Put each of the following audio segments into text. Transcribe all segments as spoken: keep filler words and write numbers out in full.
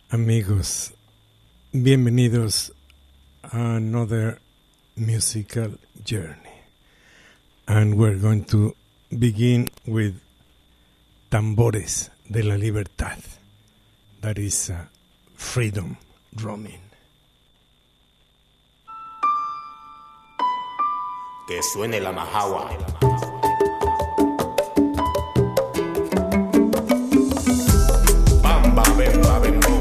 Amigos, bienvenidos a another musical journey. And we're going to begin with Tambores de la Libertad. That is uh, freedom drumming. Que suene la majawa. Bamba, bemba, bembón.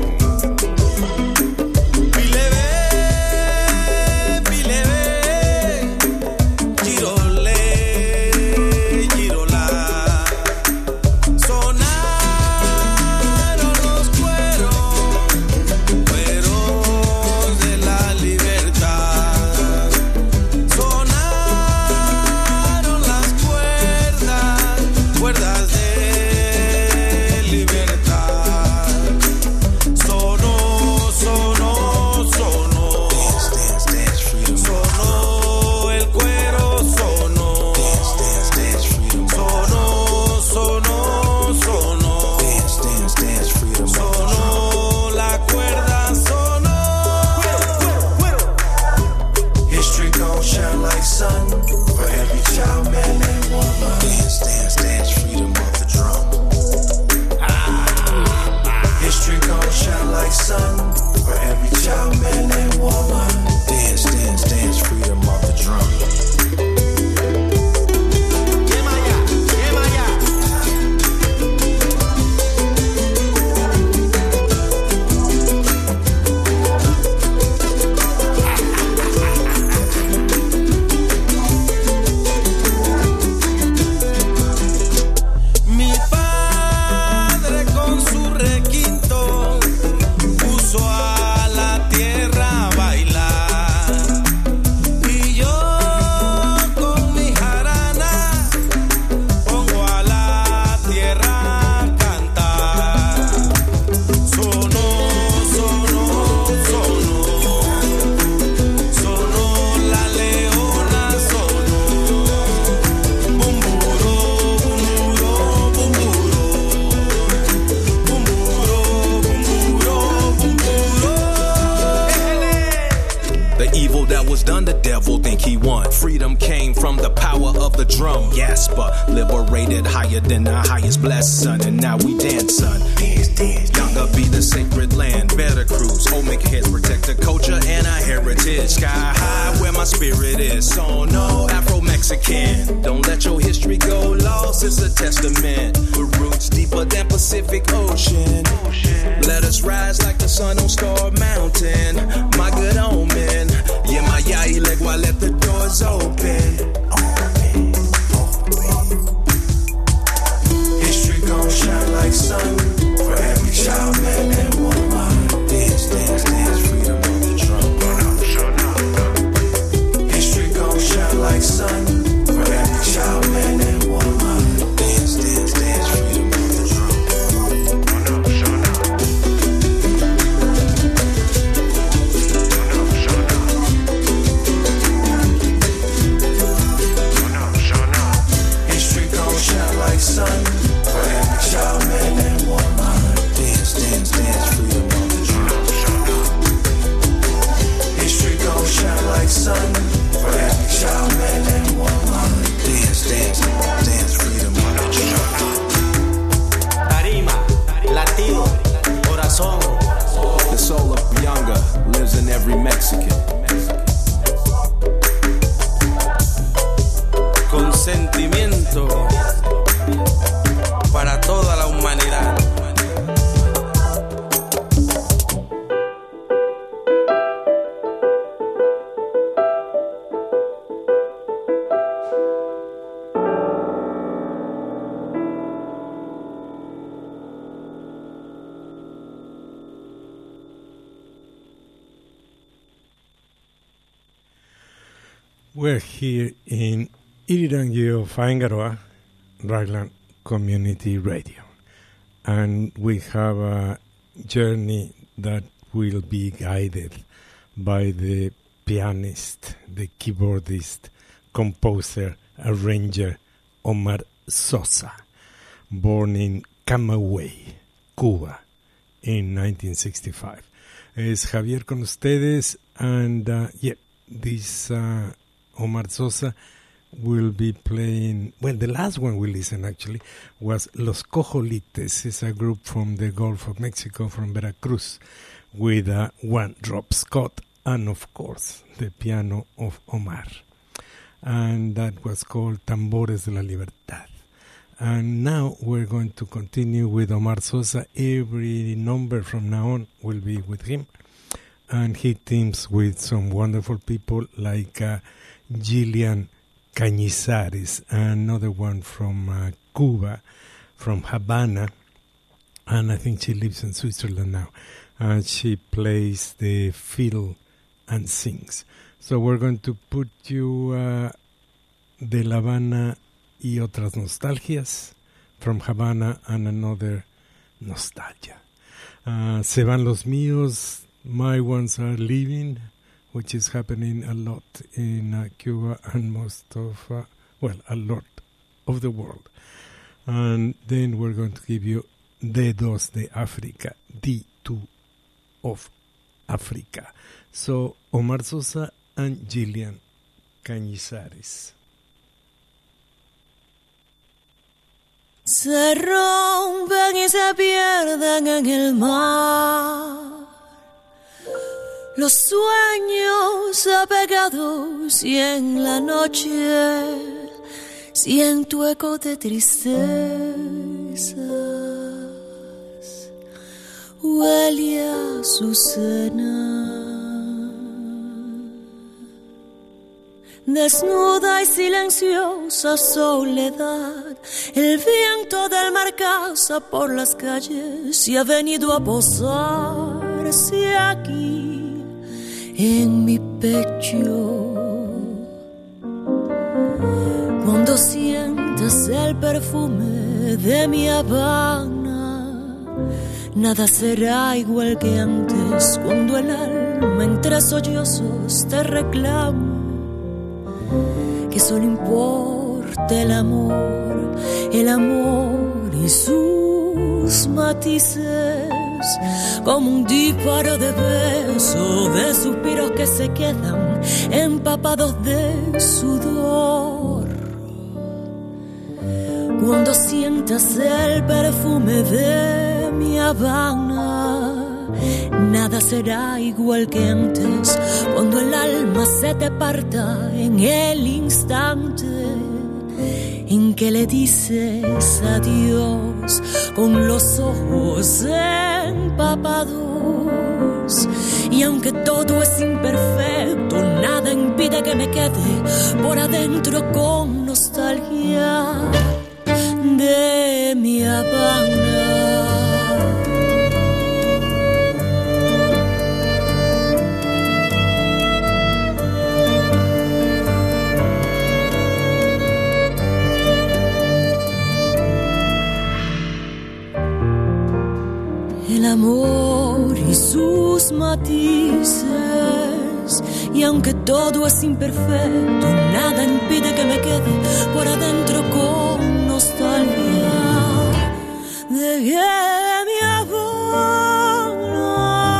We're here in Irirangi of Aingaroa, Raglan Community Radio, and we have a journey that will be guided by the pianist, the keyboardist, composer, arranger Omar Sosa, born in Camagüey, Cuba, in nineteen sixty-five. Es Javier con ustedes, and uh, yeah, this uh, Omar Sosa will be playing, well, the last one we listened actually was Los Cojolites. It's a group from the Gulf of Mexico, from Veracruz, with uh, One Drop Scott, and of course, the piano of Omar. And that was called Tambores de la Libertad. And now we're going to continue with Omar Sosa. Every number from now on will be with him. And he teams with some wonderful people like uh, Gillian Cañizares, another one from uh, Cuba, from Havana, and I think she lives in Switzerland now. And she plays the fiddle and sings. So we're going to put you uh, de La Habana y otras nostalgias, from Havana, and another nostalgia. Uh, Se van los míos, my ones are leaving, which is happening a lot in uh, Cuba and most of, uh, well, a lot of the world. And then we're going to give you Dedos de África, D two of Africa. So, Omar Sosa and Gillian Cañizares. Se rompen y se pierden en el mar los sueños apegados, y en la noche siento eco de tristezas. Huele a Azucena. Desnuda y silenciosa soledad, el viento del mar causa por las calles y ha venido a posarse aquí en mi pecho. Cuando sientas el perfume de mi Habana, nada será igual que antes, cuando el alma entre sollozos te reclama que solo importa el amor, el amor y sus matices, como un disparo de besos, de suspiros que se quedan empapados de sudor. Cuando sientas el perfume de mi Habana, nada será igual que antes, cuando el alma se te parta en el instante en que le dices adiós con los ojos empapados. Y aunque todo es imperfecto, nada impide que me quede por adentro con nostalgia de mi Habana. El amor y sus matices, y aunque todo es imperfecto, nada impide que me quede por adentro con nostalgia de mi Habana,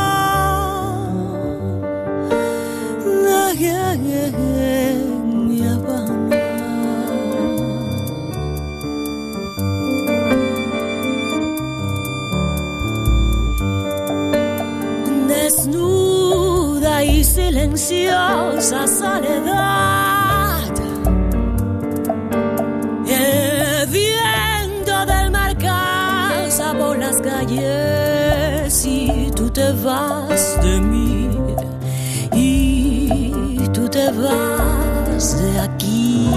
de mi Habana. Desnuda y silenciosa soledad, el viento del mar causa por las calles, y tú te vas de mí, y tú te vas de aquí.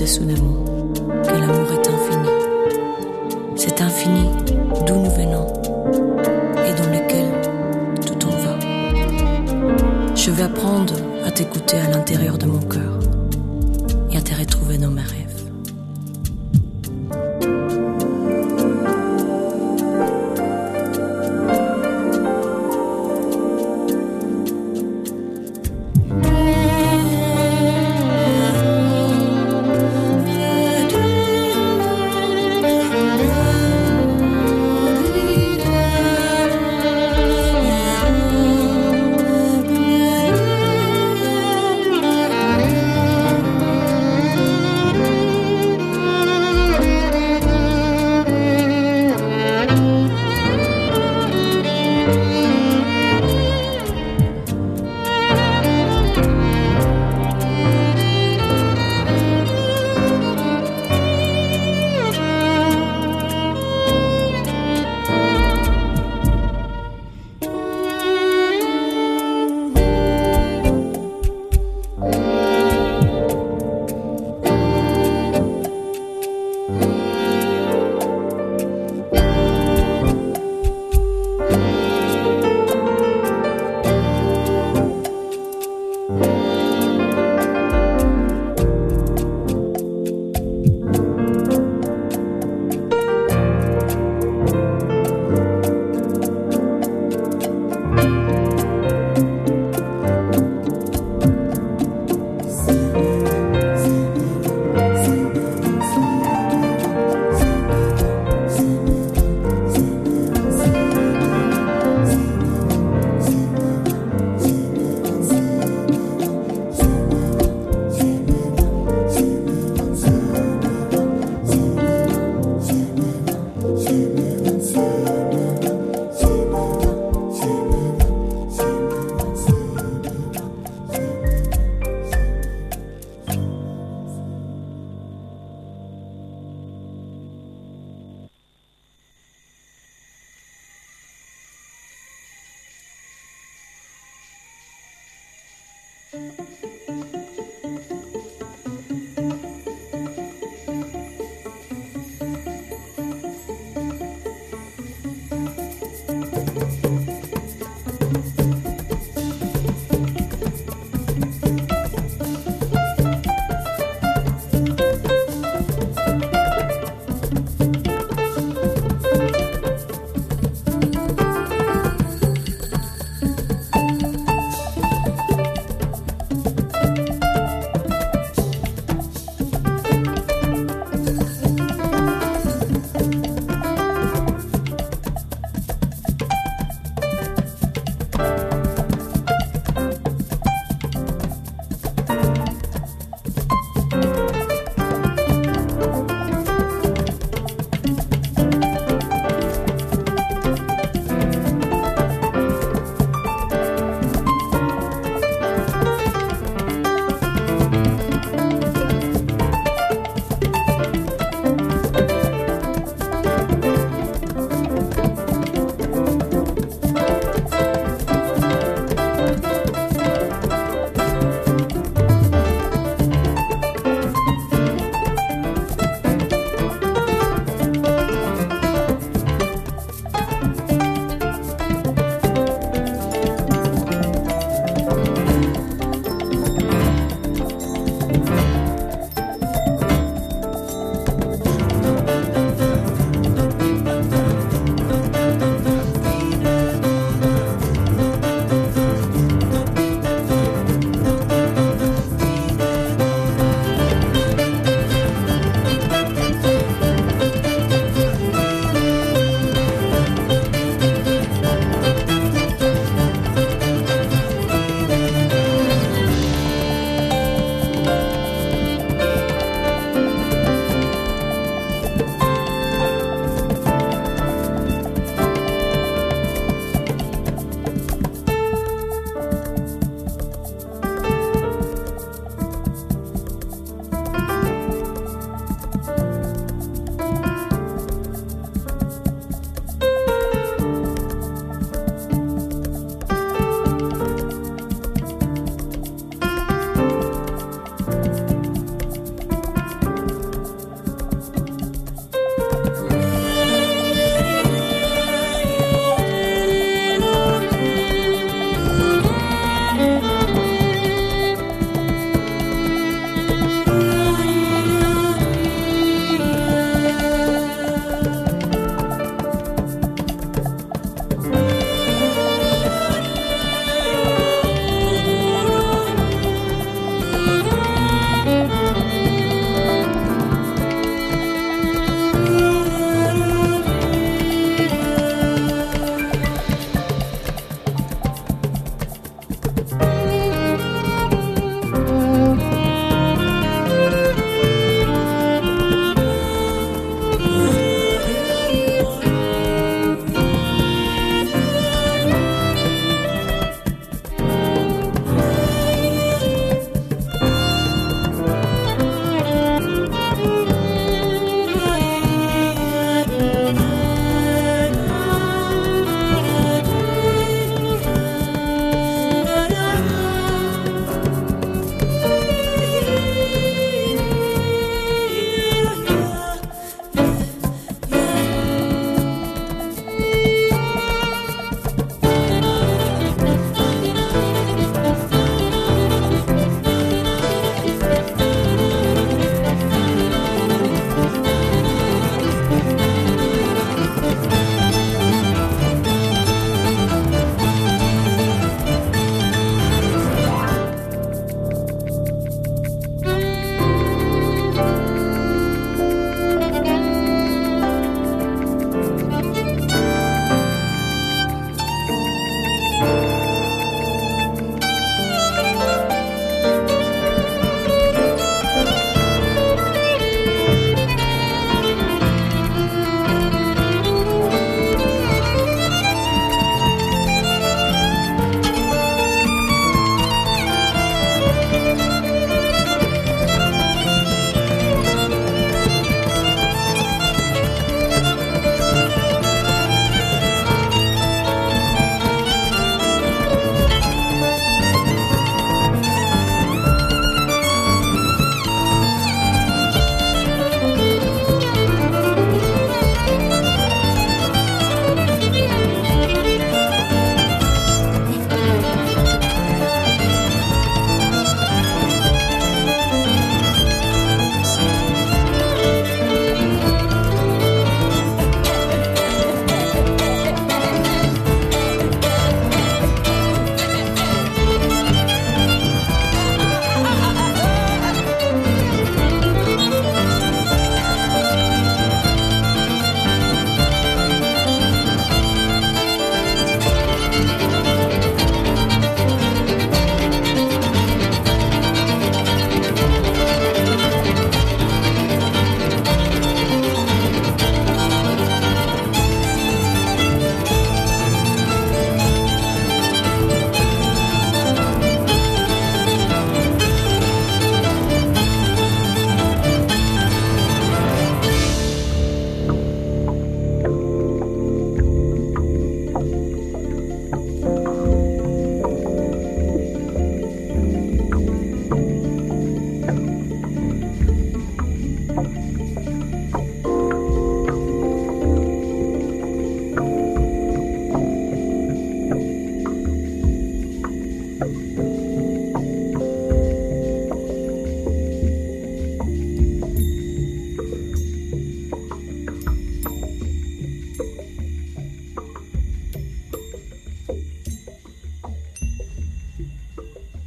au-dessous de nous que l'amour est infini. C'est infini d'où nous venons et dans lequel tout en va. Je vais apprendre à t'écouter à l'intérieur de mon cœur et à te retrouver dans mes rêves.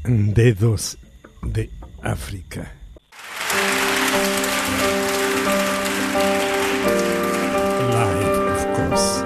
Dedos de África. Live, of course.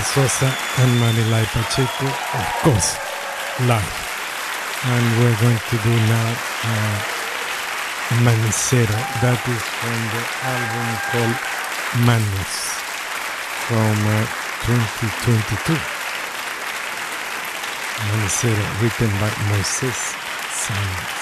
Sosa and Manilai Pacheco, of course, live. And we're going to do now uh, Manicero. That is from the album called Manos from uh, twenty twenty-two. Manicero, written by Moises Sáenz.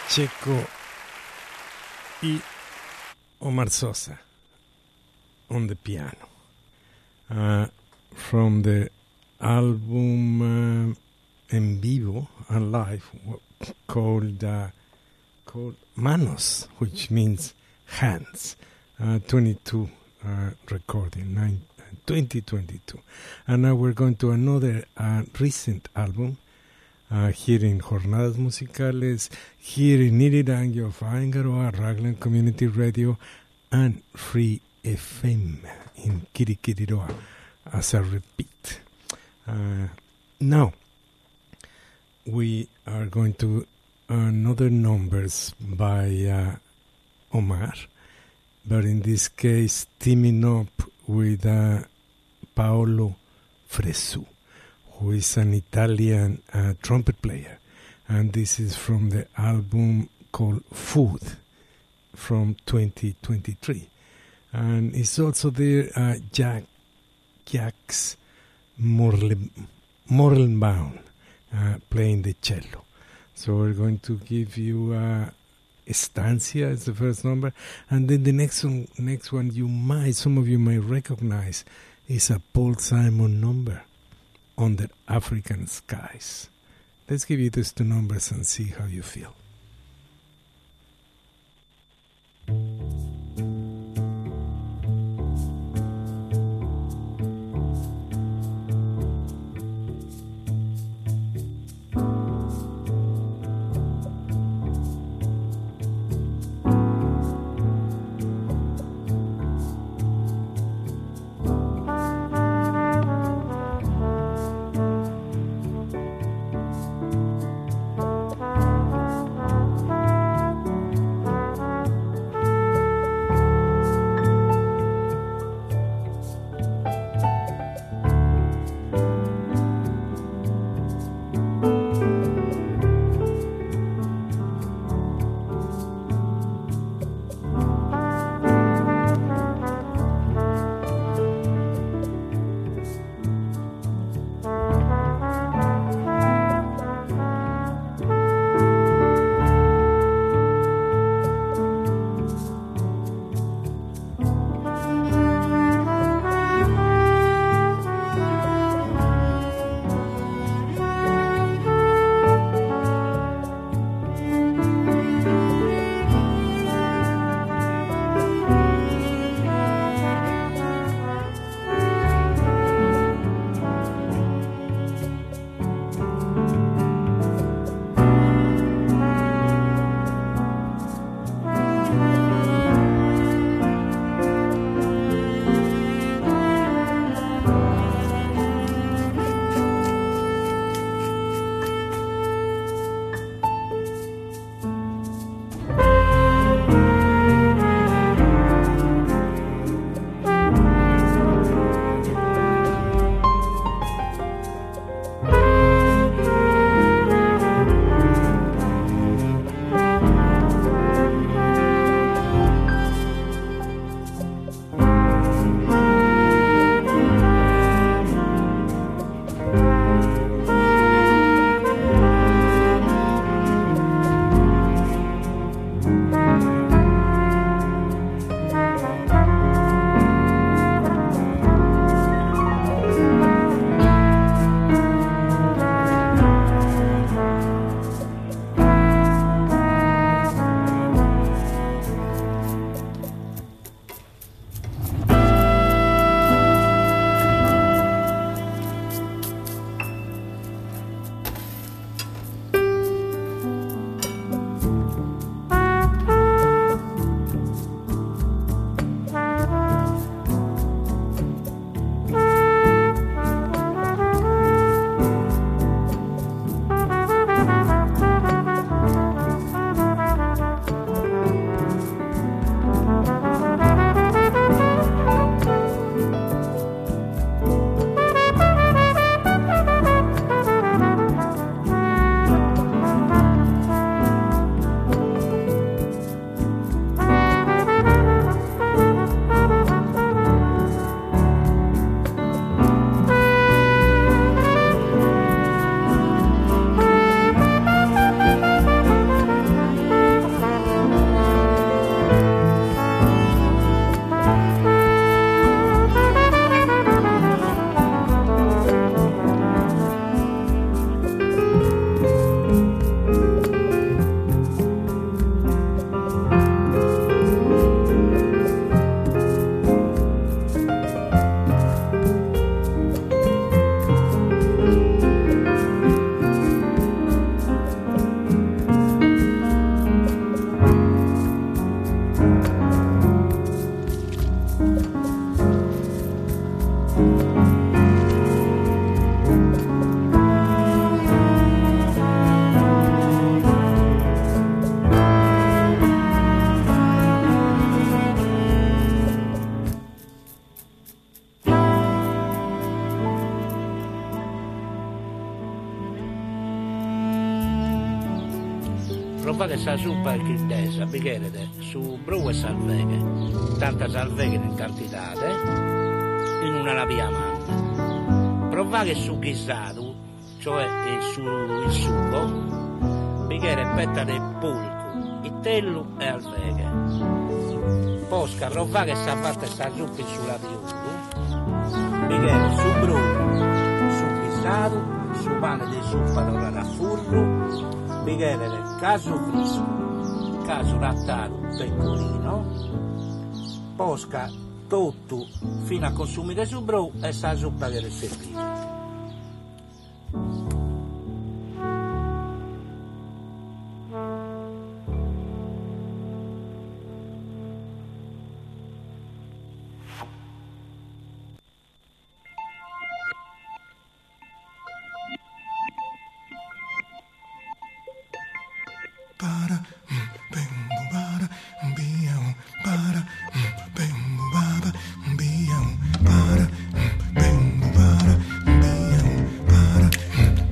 Checo y Omar Sosa on the piano. Uh, from the album uh, En Vivo and Live called uh, called Manos, which means hands. Uh, twenty-two uh, recording, nine, twenty twenty-two. And now we're going to another uh, recent album uh, here in Jornadas Musicales, here in Irirangi of Ayangaroa, Raglan Community Radio, and Free F M in Kirikiriroa, as a repeat. Uh, now, we are going to another numbers by uh, Omar, but in this case teaming up with uh, Paolo Fresu, who is an Italian uh, trumpet player, and this is from the album called Food from twenty twenty-three, and it's also there uh, Jack Jacques Morlenbaum uh, playing the cello. So we're going to give you uh, Estancia as the first number, and then the next one, next one you might, some of you may recognize, is a Paul Simon number, Under African Skies. Let's give you these two numbers and see how you feel. prova che sa suppa il childesa, bicchiere su bru e salveghe, tanta salveghe in quantità, in una lavia manna. Prova che su ghisato, cioè il, su, il sugo, bicchiere petta del pulco, il tello e alveghe. Posca, prova che sa fatta sta suppa sulla piuto, bicchiere su bru, su ghisato, su pane di suppa dorato a furro, bicchiere del caso fresco, caso lattato pecorino, posca tutto fino a consumare su bru e sta suppa che è servita. Para, bembu para, biau, para, bembu baba, biau, para, bembu para, biau, para,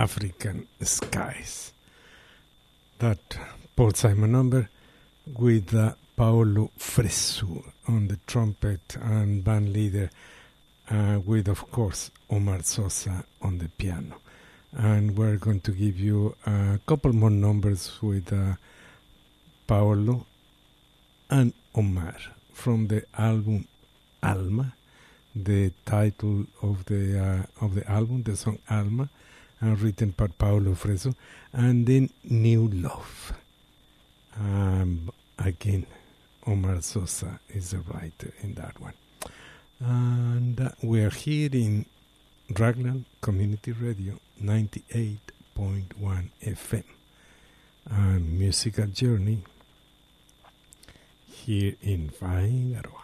African Skies. That Paul Simon number with uh, Paolo Fresu on the trumpet and band leader, uh, with, of course, Omar Sosa on the piano. And we're going to give you a couple more numbers with uh, Paolo and Omar from the album Alma, the title of the uh, of the album, the song Alma, and written by Paolo Fresu, and then New Love. Um, again, Omar Sosa is the writer in that one. And uh, we are here in Raglan Community Radio ninety-eight point one F M. And Musical Journey here in Figueroa.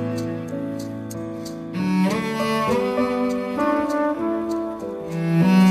Mm-hmm.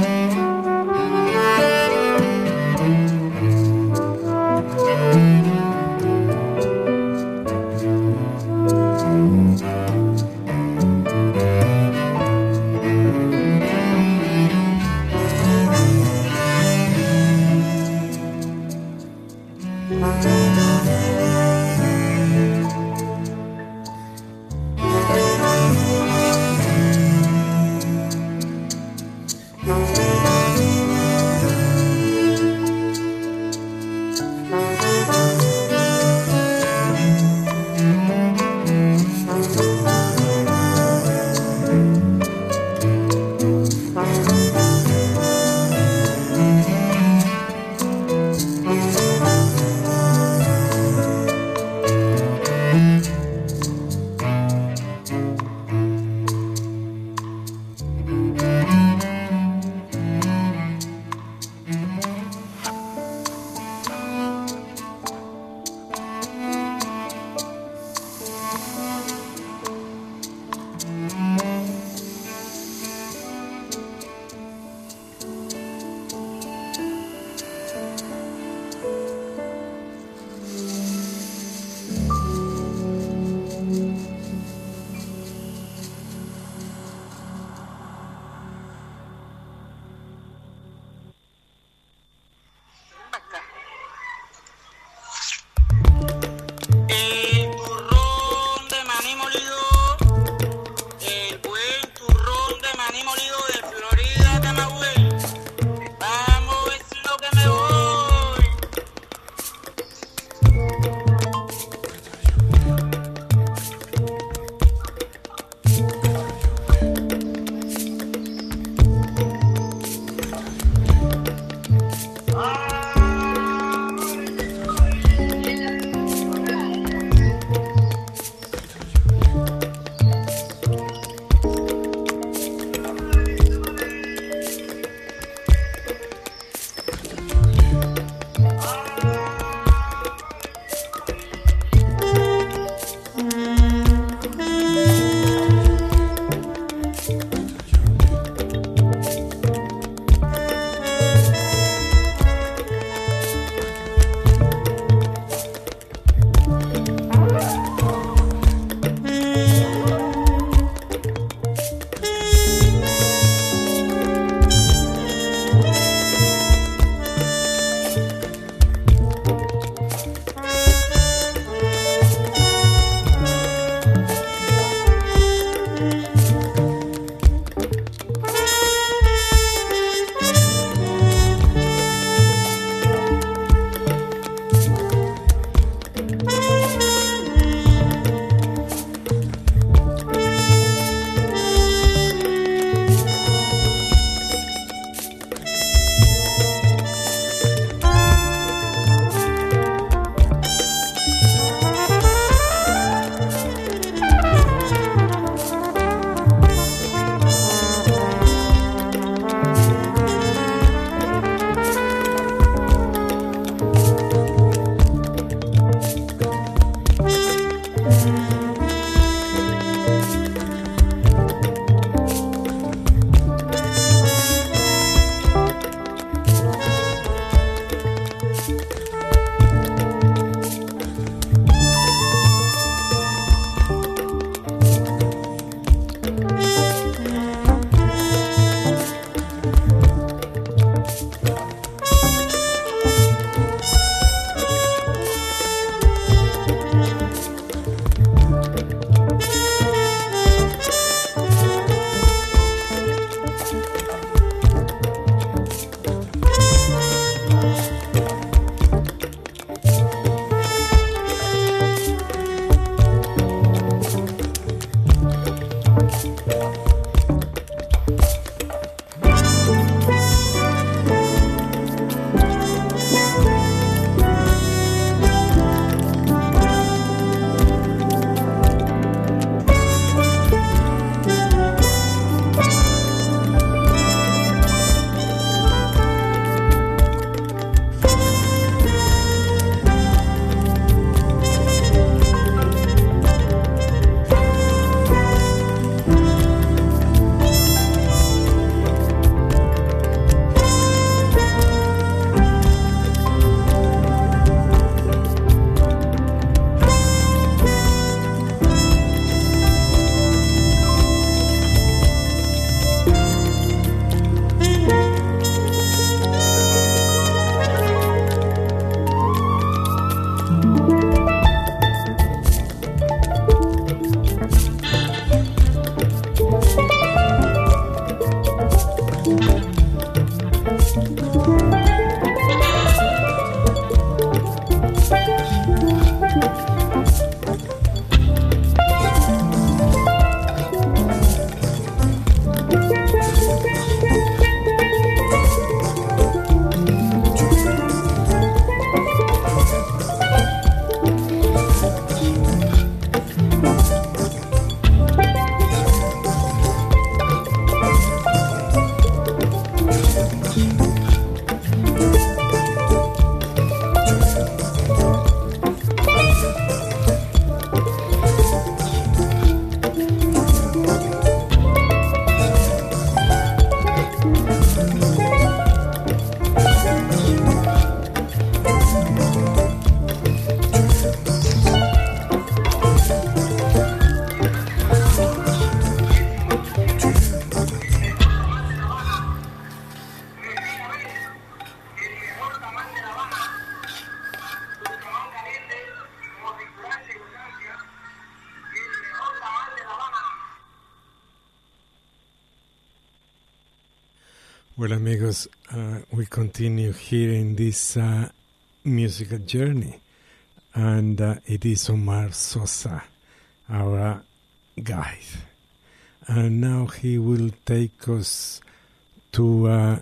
Well, amigos, uh, we continue here in this uh, musical journey, and uh, it is Omar Sosa, our guide. And now he will take us to uh,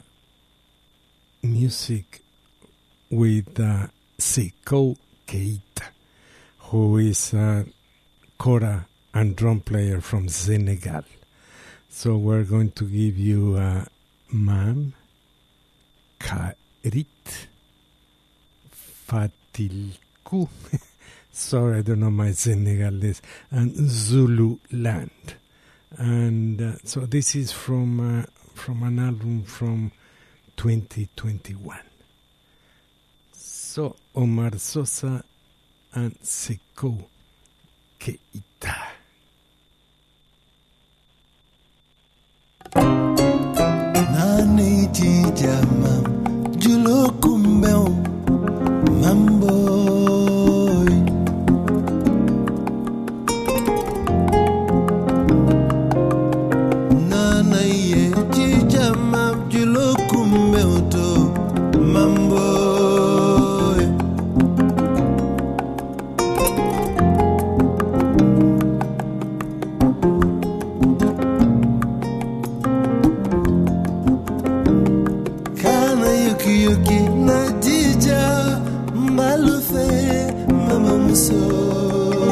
music with uh, Sekou Keita, who is a kora and drum player from Senegal. So we're going to give you uh, Mam Karit Fatilku. Sorry, I don't know my Senegalese. And Zulu Land. And uh, so this is from uh, from an album from twenty twenty-one. So Omar Sosa and Sekou Keita. Nani jijama julo kumbeo mamboy Nana ye jijama julo kumbeo to mamboy Yuki na jija malufe mama musolo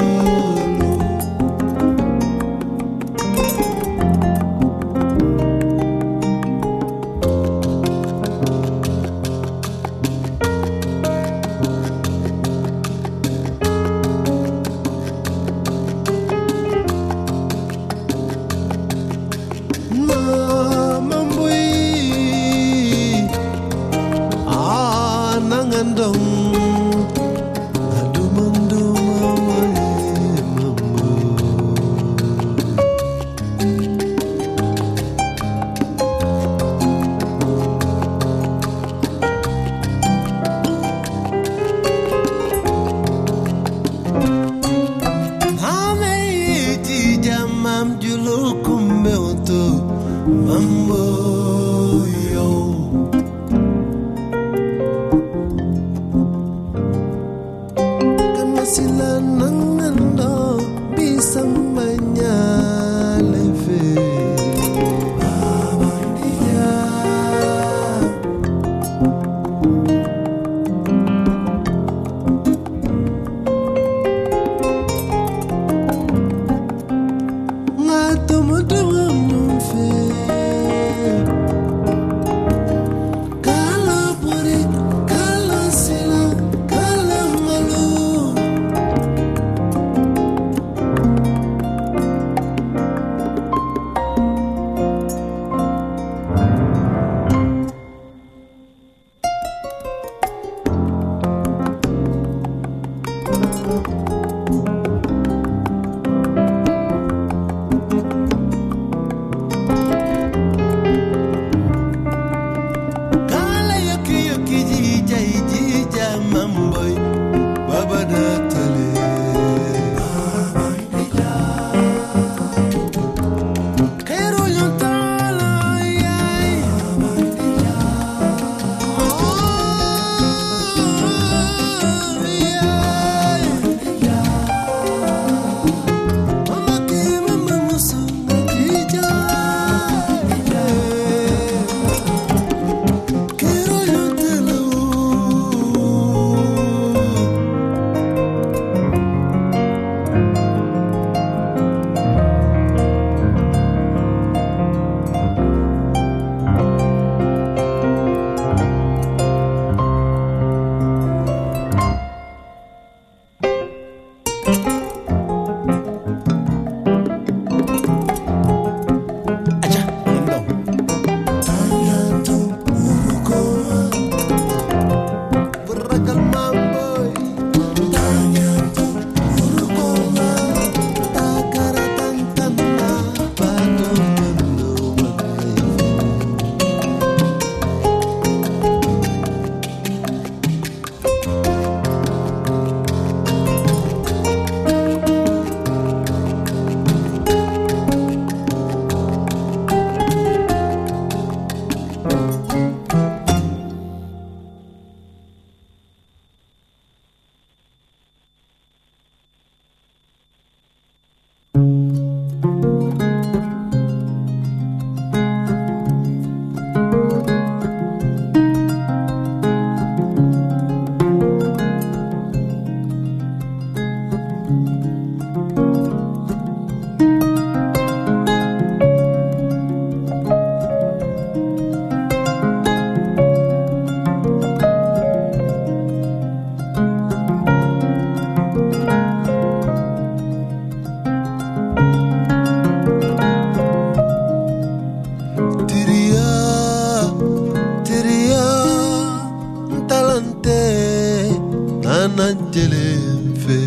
te nananjele fe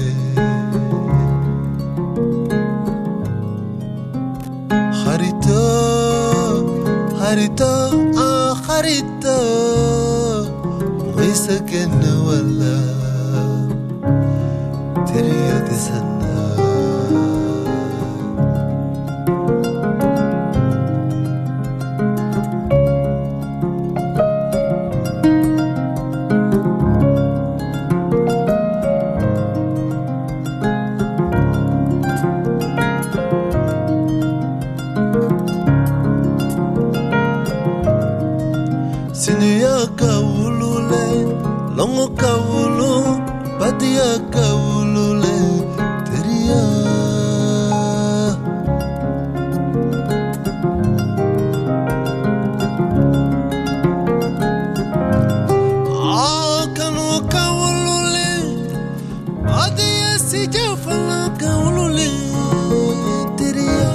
harito harito ah harito moisa kenne wala teriya desana Longo kawulu, badia kawulu le teria. Ah, kanu kawulu le, badia si jafala kawulu le teria.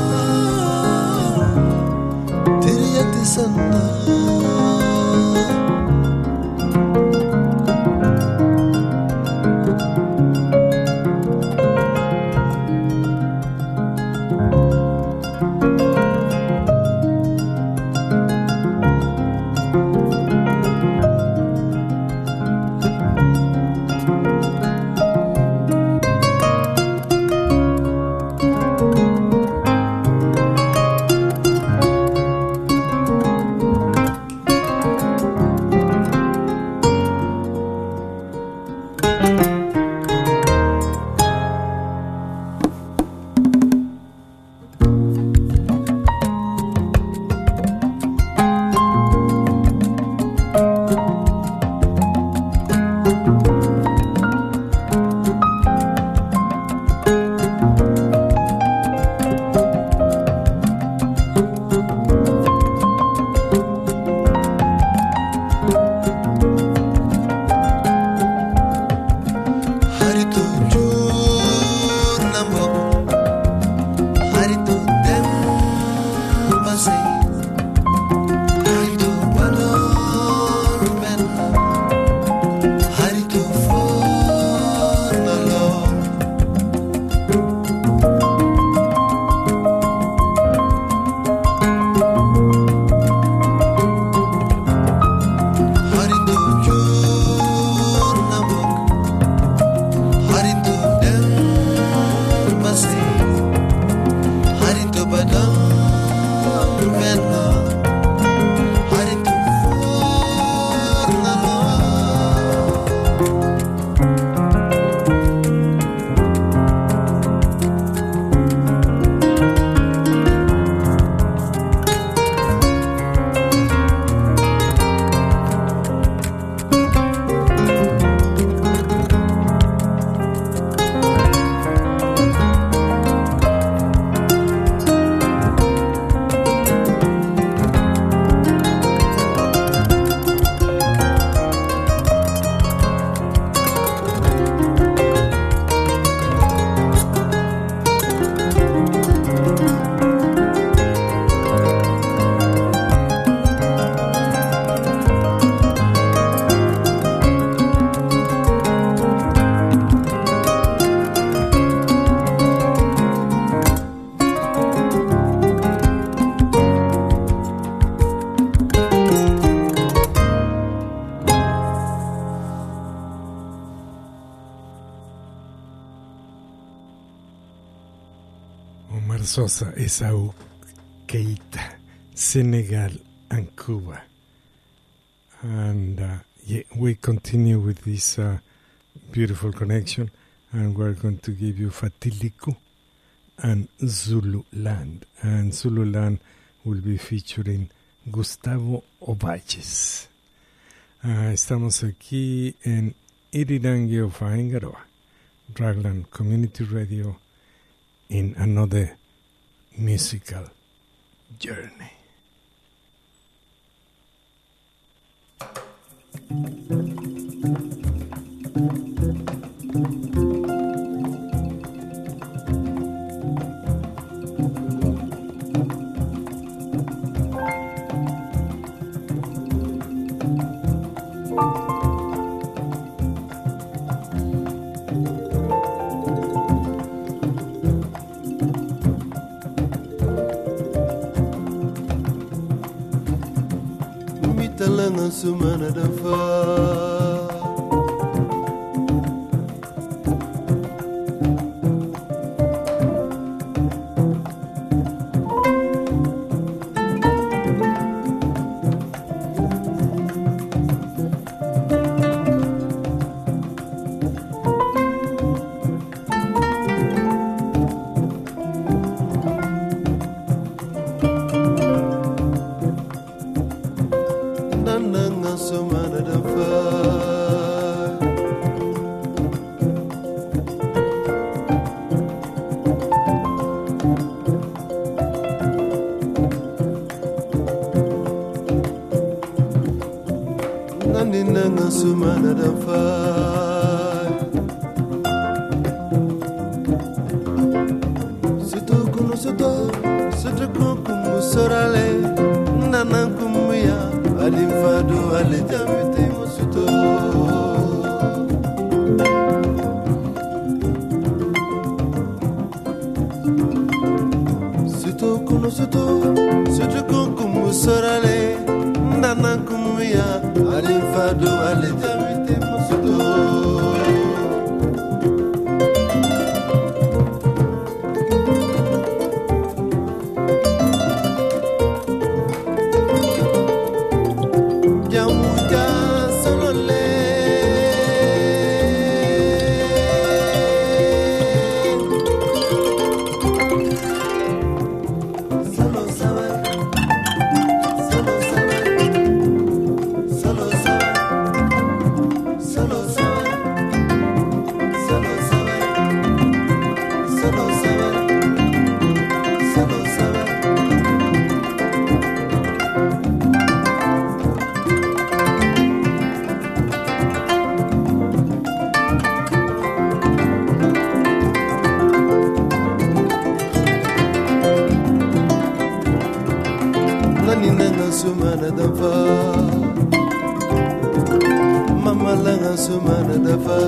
Teria te sana. Omar Sosa, Esaú Keita, Senegal and Cuba. And uh, yeah, we continue with this uh, beautiful connection, and we're going to give you Fatiliku and Zululand. And Zululand will be featuring Gustavo Ovalles. Uh, estamos aquí en Irirangi of Aengaroa, Raglan Community Radio, in another musical journey. sumana da fa sumana da fa Suto kuno suto Suto kumu sorale Nana kumuya Alim fado ale jamite mo suto Suto kuno suto Suto kumu sorale Nana kumuya Alim fado ale jamite mo suto Sumana da fa Mama langa sumana da fa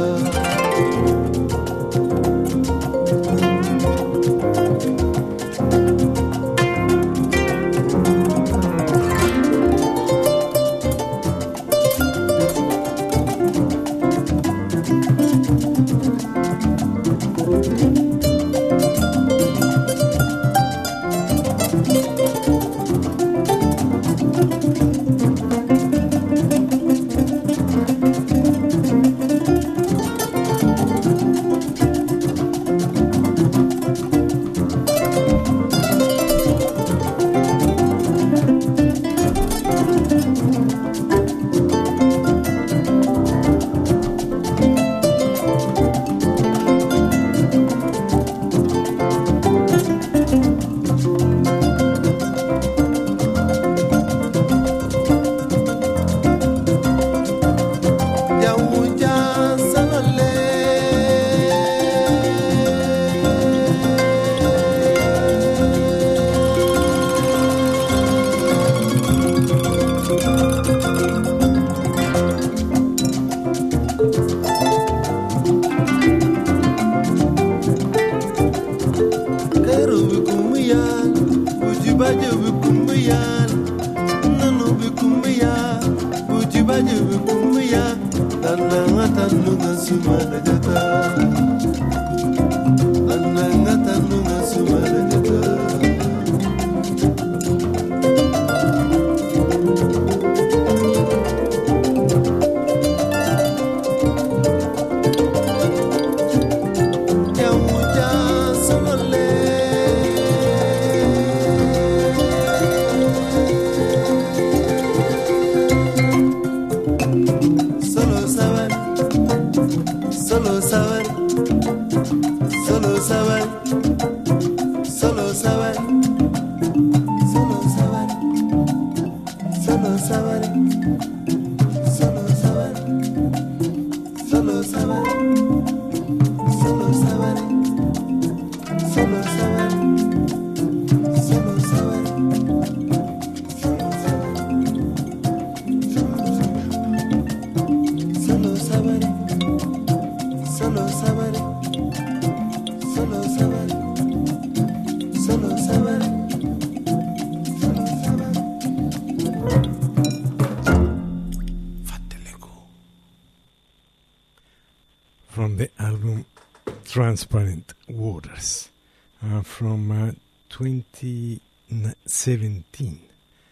from the album Transparent Waters uh, from uh, twenty seventeen.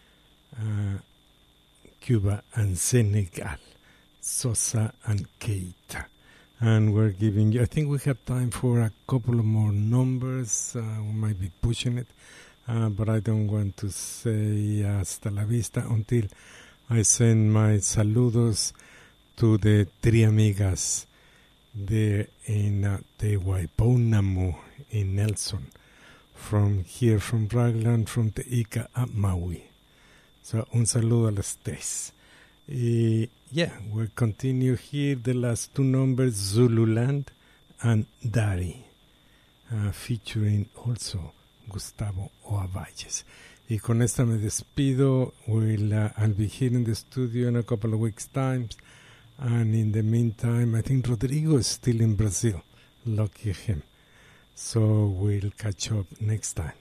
Uh, Cuba and Senegal, Sosa and Keita. And we're giving you, I think we have time for a couple of more numbers. Uh, we might be pushing it, uh, but I don't want to say hasta la vista until I send my saludos to the three amigas there in uh, the Waiponamu in Nelson, from here, from Raglan, from Teica at Maui. So, un saludo a las tres. Uh, yeah, we'll continue here. The last two numbers, Zululand and Dari, uh, featuring also Gustavo Oavalles. Y con esta me despido. We'll, uh, I'll be here in the studio in a couple of weeks' time. And in the meantime, I think Rodrigo is still in Brazil. Lucky him. So we'll catch up next time.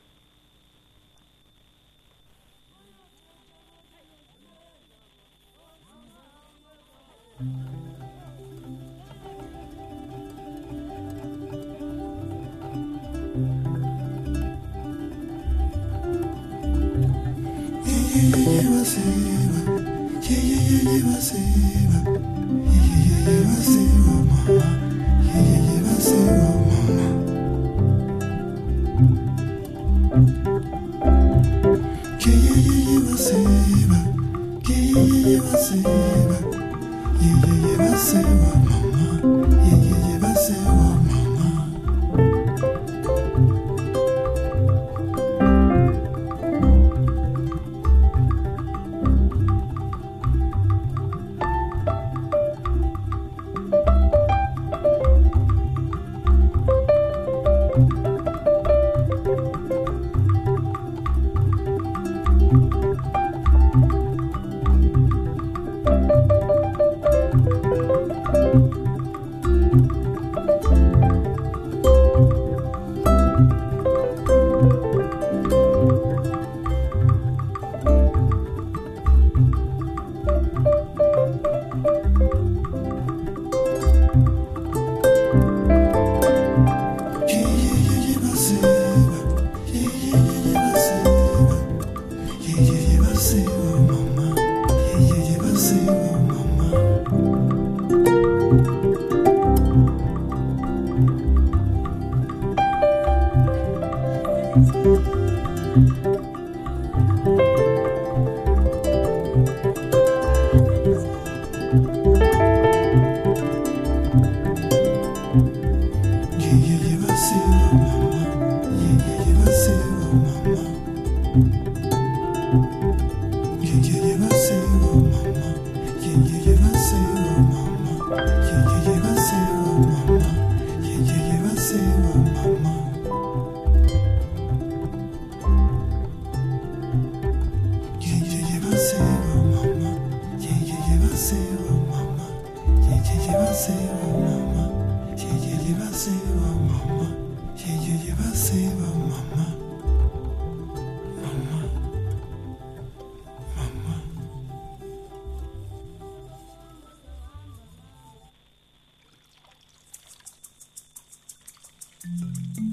Thank you.